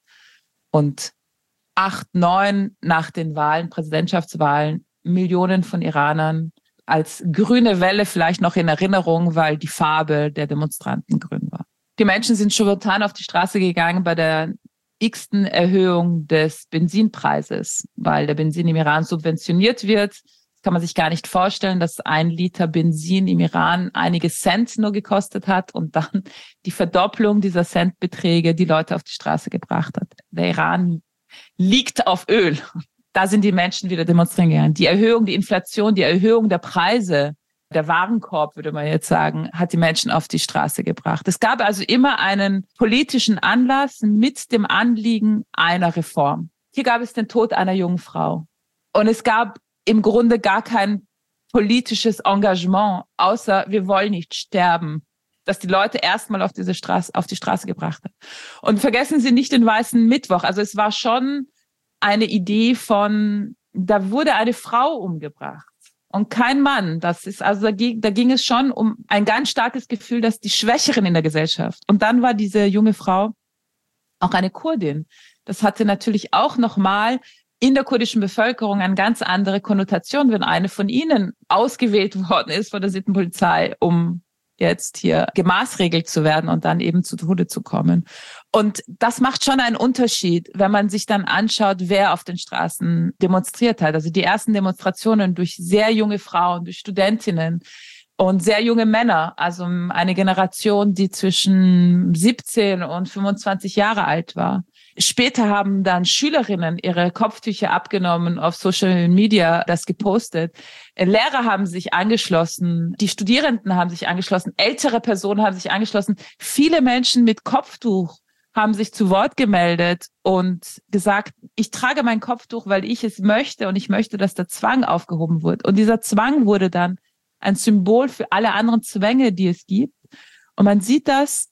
2009 nach den Wahlen, Präsidentschaftswahlen, Millionen von Iranern als grüne Welle vielleicht noch in Erinnerung, weil die Farbe der Demonstranten grün war. Die Menschen sind spontan auf die Straße gegangen bei der x-ten Erhöhung des Benzinpreises, weil der Benzin im Iran subventioniert wird. Das kann man sich gar nicht vorstellen, dass 1 Liter Benzin im Iran einige Cent nur gekostet hat und dann die Verdopplung dieser Centbeträge die Leute auf die Straße gebracht hat. Der Iran liegt auf Öl. Da sind die Menschen wieder demonstrieren gegangen. Die Erhöhung, die Inflation, die Erhöhung der Preise, der Warenkorb, würde man jetzt sagen, hat die Menschen auf die Straße gebracht. Es gab also immer einen politischen Anlass mit dem Anliegen einer Reform. Hier gab es den Tod einer jungen Frau. Und es gab im Grunde gar kein politisches Engagement, außer wir wollen nicht sterben, das die Leute erstmal auf die Straße gebracht hat. Und vergessen Sie nicht den Weißen Mittwoch. Also es war schon eine Idee von, da wurde eine Frau umgebracht und kein Mann. Das ist also, da ging es schon um ein ganz starkes Gefühl, dass die Schwächeren in der Gesellschaft. Und dann war diese junge Frau auch eine Kurdin. Das hatte natürlich auch nochmal in der kurdischen Bevölkerung eine ganz andere Konnotation, wenn eine von ihnen ausgewählt worden ist von der Sittenpolizei, um jetzt hier gemaßregelt zu werden und dann eben zu Tode zu kommen. Und das macht schon einen Unterschied, wenn man sich dann anschaut, wer auf den Straßen demonstriert hat. Also die ersten Demonstrationen durch sehr junge Frauen, durch Studentinnen und sehr junge Männer, also eine Generation, die zwischen 17 und 25 Jahre alt war. Später haben dann Schülerinnen ihre Kopftücher abgenommen, auf Social Media das gepostet. Lehrer haben sich angeschlossen, die Studierenden haben sich angeschlossen, ältere Personen haben sich angeschlossen. Viele Menschen mit Kopftuch haben sich zu Wort gemeldet und gesagt, ich trage mein Kopftuch, weil ich es möchte und ich möchte, dass der Zwang aufgehoben wird. Und dieser Zwang wurde dann ein Symbol für alle anderen Zwänge, die es gibt. Und man sieht das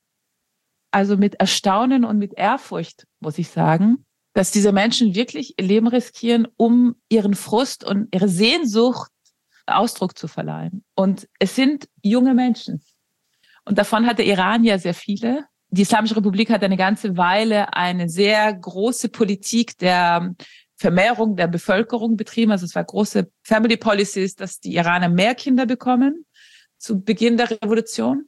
also mit Erstaunen und mit Ehrfurcht, muss ich sagen, dass diese Menschen wirklich ihr Leben riskieren, um ihren Frust und ihre Sehnsucht Ausdruck zu verleihen. Und es sind junge Menschen. Und davon hat der Iran ja sehr viele. Die Islamische Republik hat eine ganze Weile eine sehr große Politik der Vermehrung der Bevölkerung betrieben. Also es war große Family Policies, dass die Iraner mehr Kinder bekommen zu Beginn der Revolution.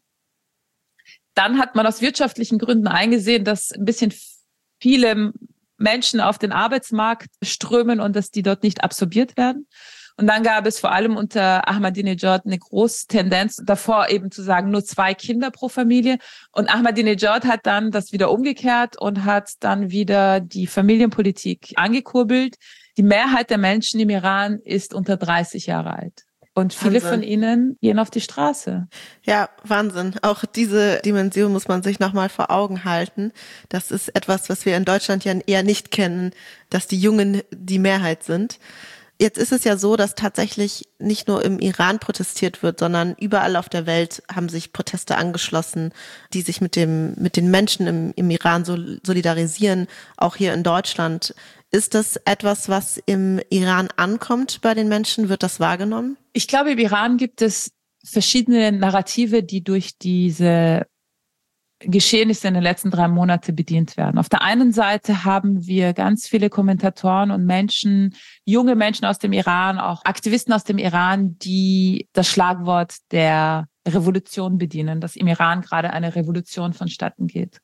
Dann hat man aus wirtschaftlichen Gründen eingesehen, dass ein bisschen viele Menschen auf den Arbeitsmarkt strömen und dass die dort nicht absorbiert werden. Und dann gab es vor allem unter Ahmadinejad eine große Tendenz, davor eben zu sagen, nur 2 Kinder pro Familie. Und Ahmadinejad hat dann das wieder umgekehrt und hat dann wieder die Familienpolitik angekurbelt. Die Mehrheit der Menschen im Iran ist unter 30 Jahre alt. Und viele Wahnsinn. von ihnen gehen auf die Straße. Ja, Wahnsinn. Auch diese Dimension muss man sich nochmal vor Augen halten. Das ist etwas, was wir in Deutschland ja eher nicht kennen, dass die Jungen die Mehrheit sind. Jetzt ist es ja so, dass tatsächlich nicht nur im Iran protestiert wird, sondern überall auf der Welt haben sich Proteste angeschlossen, die sich mit den Menschen im Iran solidarisieren, auch hier in Deutschland. Ist das etwas, was im Iran ankommt bei den Menschen? Wird das wahrgenommen? Ich glaube, im Iran gibt es verschiedene Narrative, die durch diese Geschehnisse in den letzten 3 Monaten bedient werden. Auf der einen Seite haben wir ganz viele Kommentatoren und Menschen, junge Menschen aus dem Iran, auch Aktivisten aus dem Iran, die das Schlagwort der Revolution bedienen, dass im Iran gerade eine Revolution vonstatten geht.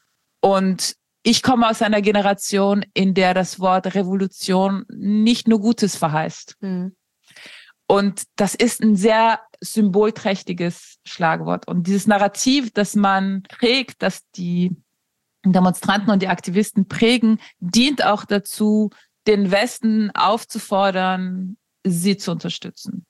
Und ich komme aus einer Generation, in der das Wort Revolution nicht nur Gutes verheißt. Und das ist ein sehr symbolträchtiges Schlagwort. Und dieses Narrativ, das man trägt, dass die Demonstranten und die Aktivisten prägen, dient auch dazu, den Westen aufzufordern, sie zu unterstützen.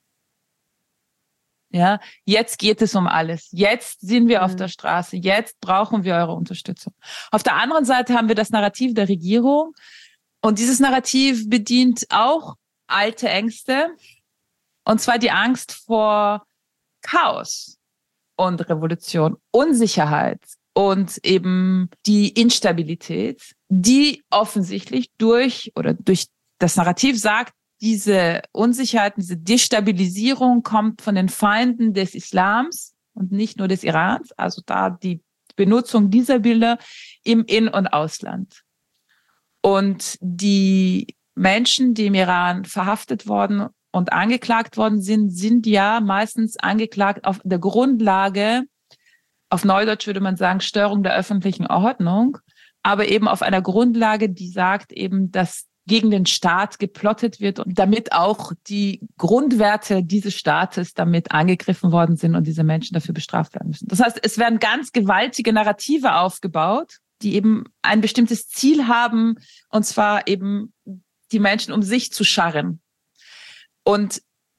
Ja, jetzt geht es um alles. Jetzt sind wir auf der Straße. Jetzt brauchen wir eure Unterstützung. Auf der anderen Seite haben wir das Narrativ der Regierung. Und dieses Narrativ bedient auch alte Ängste. Und zwar die Angst vor Chaos und Revolution, Unsicherheit und eben die Instabilität, die offensichtlich durch das Narrativ sagt, diese Unsicherheit, diese Destabilisierung kommt von den Feinden des Islams und nicht nur des Irans, also da die Benutzung dieser Bilder im In- und Ausland. Und die Menschen, die im Iran verhaftet worden und angeklagt worden sind ja meistens angeklagt auf der Grundlage, auf Neudeutsch würde man sagen, Störung der öffentlichen Ordnung, aber eben auf einer Grundlage, die sagt eben, dass gegen den Staat geplottet wird und damit auch die Grundwerte dieses Staates damit angegriffen worden sind und diese Menschen dafür bestraft werden müssen. Das heißt, es werden ganz gewaltige Narrative aufgebaut, die eben ein bestimmtes Ziel haben, und zwar eben die Menschen um sich zu scharren. Und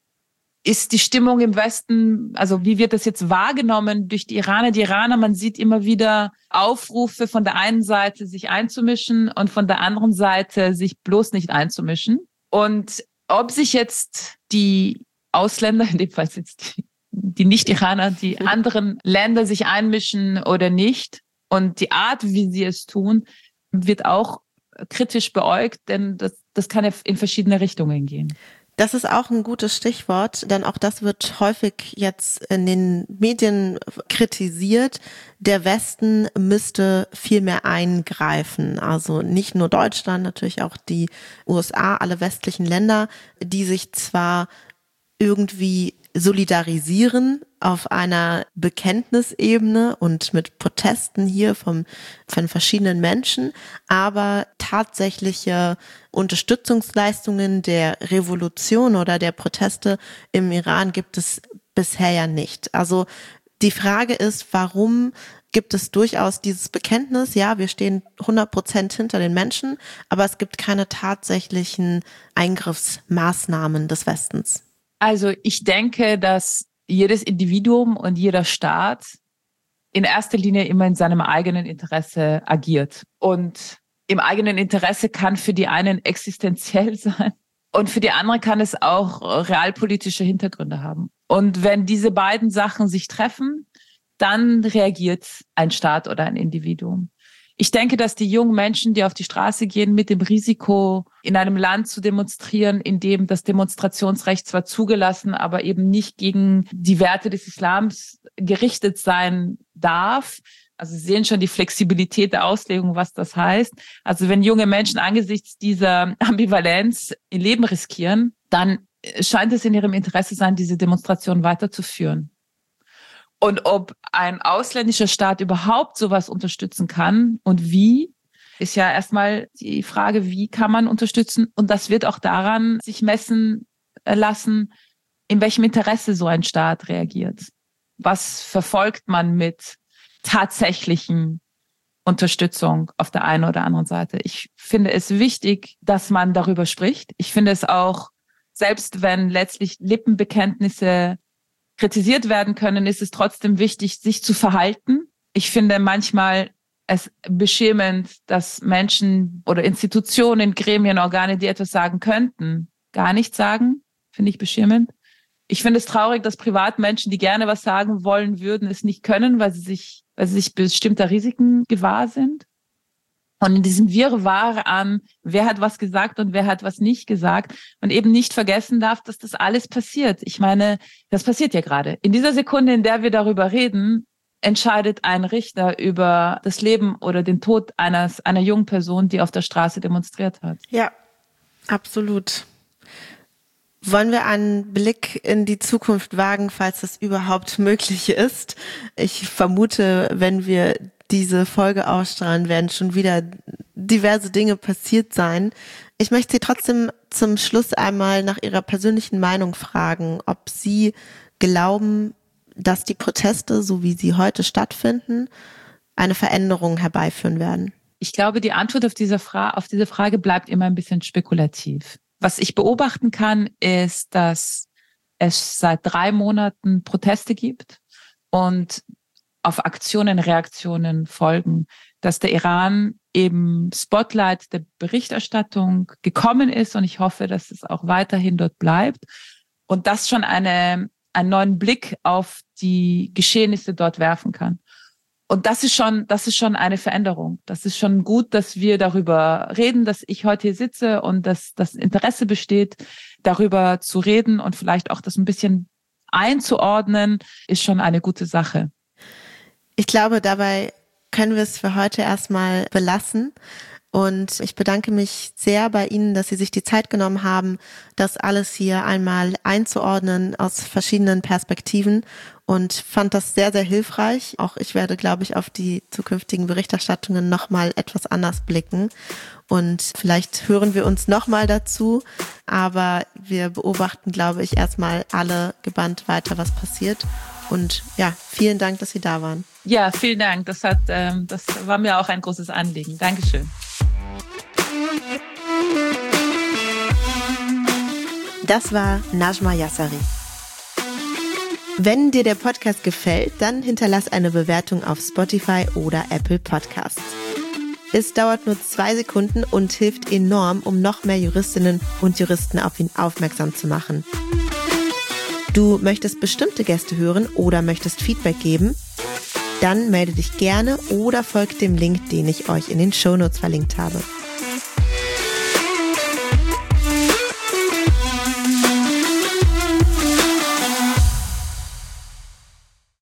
ist die Stimmung im Westen, also wie wird das jetzt wahrgenommen durch die Iraner? Die Iraner, man sieht immer wieder Aufrufe von der einen Seite, sich einzumischen und von der anderen Seite, sich bloß nicht einzumischen. Und ob sich jetzt die Ausländer, in dem Fall jetzt die Nicht-Iraner, die anderen Länder sich einmischen oder nicht und die Art, wie sie es tun, wird auch kritisch beäugt, denn das kann ja in verschiedene Richtungen gehen. Das ist auch ein gutes Stichwort, denn auch das wird häufig jetzt in den Medien kritisiert. Der Westen müsste viel mehr eingreifen. Also nicht nur Deutschland, natürlich auch die USA, alle westlichen Länder, die sich zwar irgendwie solidarisieren auf einer Bekenntnisebene und mit Protesten hier von verschiedenen Menschen, aber tatsächliche Unterstützungsleistungen der Revolution oder der Proteste im Iran gibt es bisher ja nicht. Also die Frage ist, warum gibt es durchaus dieses Bekenntnis, ja, wir stehen 100% hinter den Menschen, aber es gibt keine tatsächlichen Eingriffsmaßnahmen des Westens. Also ich denke, dass jedes Individuum und jeder Staat in erster Linie immer in seinem eigenen Interesse agiert. Und im eigenen Interesse kann für die einen existenziell sein und für die anderen kann es auch realpolitische Hintergründe haben. Und wenn diese beiden Sachen sich treffen, dann reagiert ein Staat oder ein Individuum. Ich denke, dass die jungen Menschen, die auf die Straße gehen, mit dem Risiko, in einem Land zu demonstrieren, in dem das Demonstrationsrecht zwar zugelassen, aber eben nicht gegen die Werte des Islams gerichtet sein darf. Also Sie sehen schon die Flexibilität der Auslegung, was das heißt. Also wenn junge Menschen angesichts dieser Ambivalenz ihr Leben riskieren, dann scheint es in ihrem Interesse sein, diese Demonstration weiterzuführen. Und ob ein ausländischer Staat überhaupt sowas unterstützen kann und wie, ist ja erstmal die Frage, wie kann man unterstützen? Und das wird auch daran sich messen lassen, in welchem Interesse so ein Staat reagiert. Was verfolgt man mit tatsächlichen Unterstützung auf der einen oder anderen Seite? Ich finde es wichtig, dass man darüber spricht. Ich finde es auch, selbst wenn letztlich Lippenbekenntnisse kritisiert werden können, ist es trotzdem wichtig, sich zu verhalten. Ich finde manchmal es beschämend, dass Menschen oder Institutionen, Gremien, Organe, die etwas sagen könnten, gar nichts sagen. Finde ich beschämend. Ich finde es traurig, dass Privatmenschen, die gerne was sagen wollen würden, es nicht können, weil sie sich bestimmter Risiken gewahr sind. Und in diesem Wirrwarr an, wer hat was gesagt und wer hat was nicht gesagt, man eben nicht vergessen darf, dass das alles passiert. Ich meine, das passiert ja gerade. In dieser Sekunde, in der wir darüber reden, entscheidet ein Richter über das Leben oder den Tod einer jungen Person, die auf der Straße demonstriert hat. Ja, absolut. Wollen wir einen Blick in die Zukunft wagen, falls das überhaupt möglich ist? Ich vermute, wenn wir diese Folge ausstrahlen, werden schon wieder diverse Dinge passiert sein. Ich möchte Sie trotzdem zum Schluss einmal nach Ihrer persönlichen Meinung fragen, ob Sie glauben, dass die Proteste, so wie sie heute stattfinden, eine Veränderung herbeiführen werden? Ich glaube, die Antwort auf diese Frage bleibt immer ein bisschen spekulativ. Was ich beobachten kann, ist, dass es seit 3 Monaten Proteste gibt und auf Aktionen, Reaktionen folgen, dass der Iran eben Spotlight der Berichterstattung gekommen ist und ich hoffe, dass es auch weiterhin dort bleibt und das schon einen neuen Blick auf die Geschehnisse dort werfen kann. Und das ist schon eine Veränderung. Das ist schon gut, dass wir darüber reden, dass ich heute hier sitze und dass das Interesse besteht, darüber zu reden und vielleicht auch das ein bisschen einzuordnen, ist schon eine gute Sache. Ich glaube, dabei können wir es für heute erstmal belassen. Und ich bedanke mich sehr bei Ihnen, dass Sie sich die Zeit genommen haben, das alles hier einmal einzuordnen aus verschiedenen Perspektiven und fand das sehr, sehr hilfreich. Auch ich werde, glaube ich, auf die zukünftigen Berichterstattungen nochmal etwas anders blicken. Und vielleicht hören wir uns nochmal dazu, aber wir beobachten, glaube ich, erstmal alle gebannt weiter, was passiert. Und ja, vielen Dank, dass Sie da waren. Ja, vielen Dank. Das war mir auch ein großes Anliegen. Dankeschön. Das war Najma Yassari. Wenn dir der Podcast gefällt, dann hinterlass eine Bewertung auf Spotify oder Apple Podcasts. Es dauert nur 2 Sekunden und hilft enorm, um noch mehr Juristinnen und Juristen auf ihn aufmerksam zu machen. Du möchtest bestimmte Gäste hören oder möchtest Feedback geben? Dann melde dich gerne oder folgt dem Link, den ich euch in den Shownotes verlinkt habe.